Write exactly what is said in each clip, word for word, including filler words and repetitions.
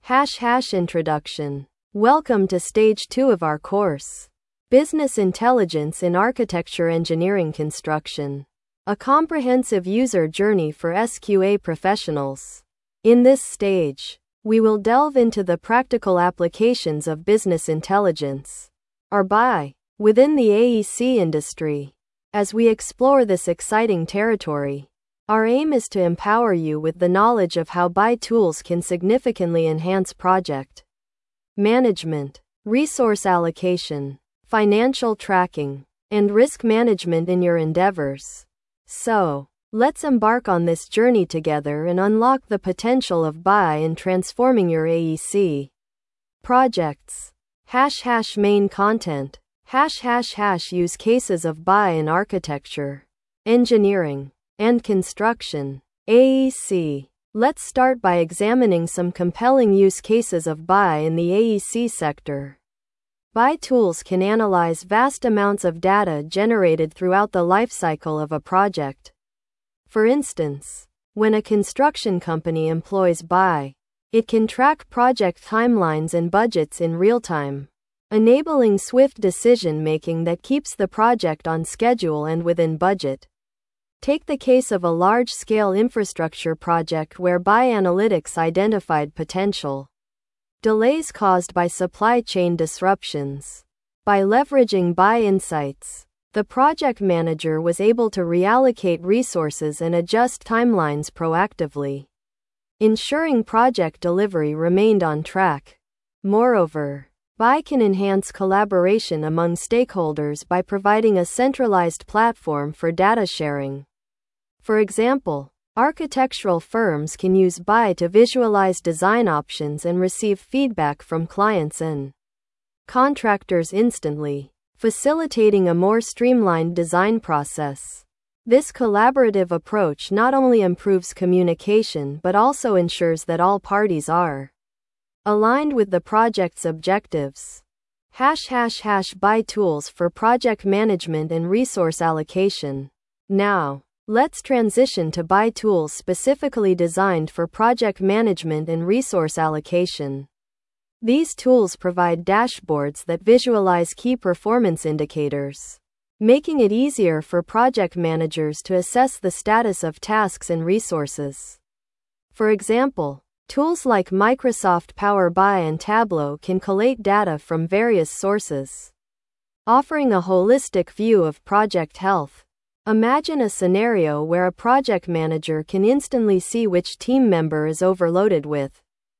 Hash hash introduction. Welcome to stage two of our course. Business Intelligence in Architecture Engineering Construction. A comprehensive user journey for S Q A professionals. In this stage, we will delve into the practical applications of business intelligence, or B I, within the A E C industry. As we explore this exciting territory, our aim is to empower you with the knowledge of how B I tools can significantly enhance project management, resource allocation, financial tracking, and risk management in your endeavors. So, let's embark on this journey together and unlock the potential of B I in transforming your A E C projects. Hash hash main content. Hash hash hash use cases of B I in architecture, engineering, and construction. A E C. Let's start by examining some compelling use cases of B I in the A E C sector. B I tools can analyze vast amounts of data generated throughout the lifecycle of a project. For instance, when a construction company employs B I, it can track project timelines and budgets in real time, enabling swift decision-making that keeps the project on schedule and within budget. Take the case of a large-scale infrastructure project where B I analytics identified potential delays caused by supply chain disruptions. By leveraging B I insights, the project manager was able to reallocate resources and adjust timelines proactively, ensuring project delivery remained on track. Moreover, B I can enhance collaboration among stakeholders by providing a centralized platform for data sharing. For example, architectural firms can use B I to visualize design options and receive feedback from clients and contractors instantly, facilitating a more streamlined design process. This collaborative approach not only improves communication but also ensures that all parties are aligned with the project's objectives. Hash hash hash B I tools for project management and resource allocation. Now, let's transition to B I tools specifically designed for project management and resource allocation. These tools provide dashboards that visualize key performance indicators, making it easier for project managers to assess the status of tasks and resources. For example, tools like Microsoft Power B I and Tableau can collate data from various sources, offering a holistic view of project health. Imagine a scenario where a project manager can instantly see which team member is overloaded with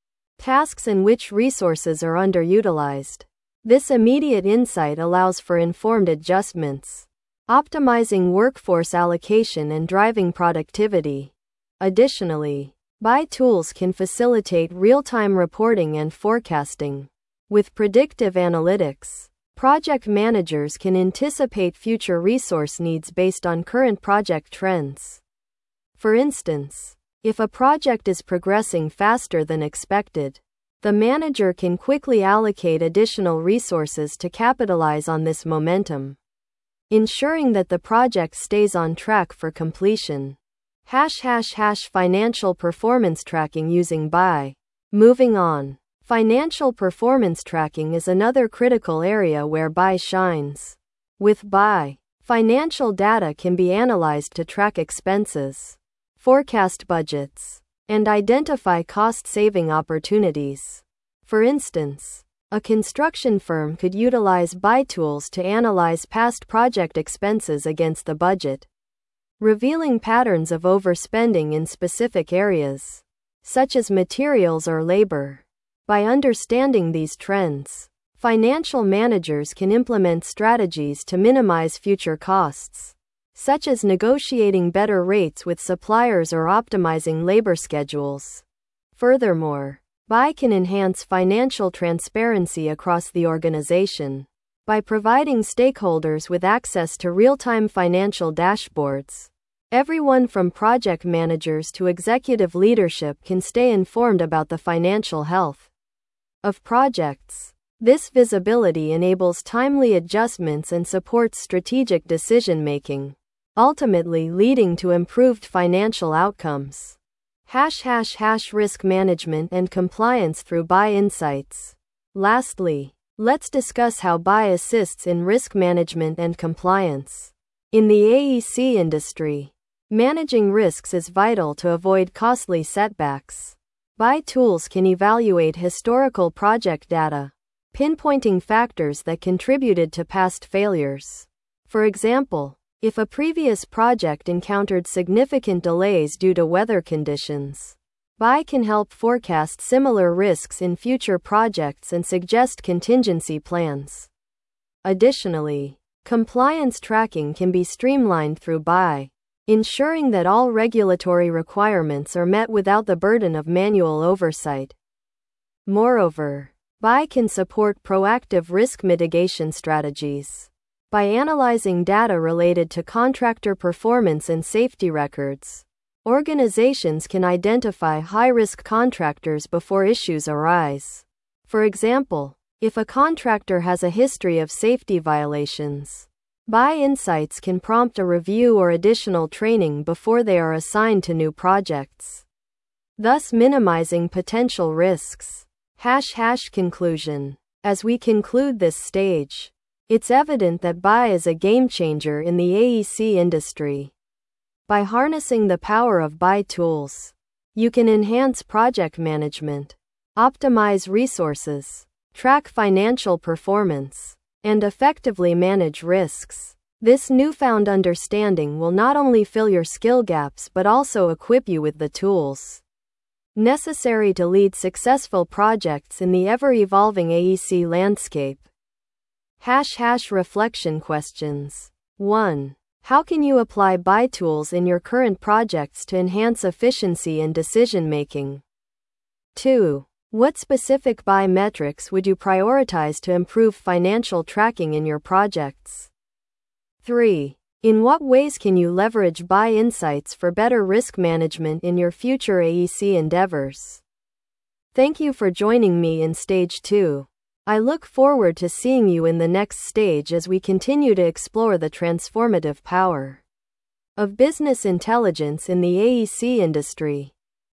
tasks and which resources are underutilized. This immediate insight allows for informed adjustments, optimizing workforce allocation and driving productivity. Additionally, B I tools can facilitate real-time reporting and forecasting. With predictive analytics, project managers can anticipate future resource needs based on current project trends. For instance, if a project is progressing faster than expected, the manager can quickly allocate additional resources to capitalize on this momentum, ensuring that the project stays on track for completion. Hash hash hash financial performance tracking using B I. Moving on. Financial performance tracking is another critical area where B I shines. With B I, financial data can be analyzed to track expenses, forecast budgets, and identify cost-saving opportunities. For instance, a construction firm could utilize B I tools to analyze past project expenses against the budget, revealing patterns of overspending in specific areas, such as materials or labor. By understanding these trends, financial managers can implement strategies to minimize future costs, such as negotiating better rates with suppliers or optimizing labor schedules. Furthermore, B I can enhance financial transparency across the organization. By providing stakeholders with access to real-time financial dashboards, everyone from project managers to executive leadership can stay informed about the financial health of projects. This visibility enables timely adjustments and supports strategic decision-making, ultimately leading to improved financial outcomes. Hash hash hash risk management and compliance through B I Insights. Lastly, let's discuss how B I assists in risk management and compliance. In the A E C industry, managing risks is vital to avoid costly setbacks. B I tools can evaluate historical project data, pinpointing factors that contributed to past failures. For example, if a previous project encountered significant delays due to weather conditions, B I can help forecast similar risks in future projects and suggest contingency plans. Additionally, compliance tracking can be streamlined through B I, ensuring that all regulatory requirements are met without the burden of manual oversight. Moreover, B I can support proactive risk mitigation strategies. By analyzing data related to contractor performance and safety records, organizations can identify high-risk contractors before issues arise. For example, if a contractor has a history of safety violations, B I Insights can prompt a review or additional training before they are assigned to new projects, thus minimizing potential risks. Hash hash conclusion. As we conclude this stage, it's evident that B I is a game changer in the A E C industry. By harnessing the power of B I tools, you can enhance project management, optimize resources, track financial performance, and effectively manage risks. This newfound understanding will not only fill your skill gaps but also equip you with the tools necessary to lead successful projects in the ever-evolving A E C landscape. Hash hash reflection questions. one. How can you apply B I tools in your current projects to enhance efficiency and decision-making? two. What specific B I metrics would you prioritize to improve financial tracking in your projects? three. In what ways can you leverage B I Insights for better risk management in your future A E C endeavors? Thank you for joining me in Stage two. I look forward to seeing you in the next stage as we continue to explore the transformative power of business intelligence in the A E C industry.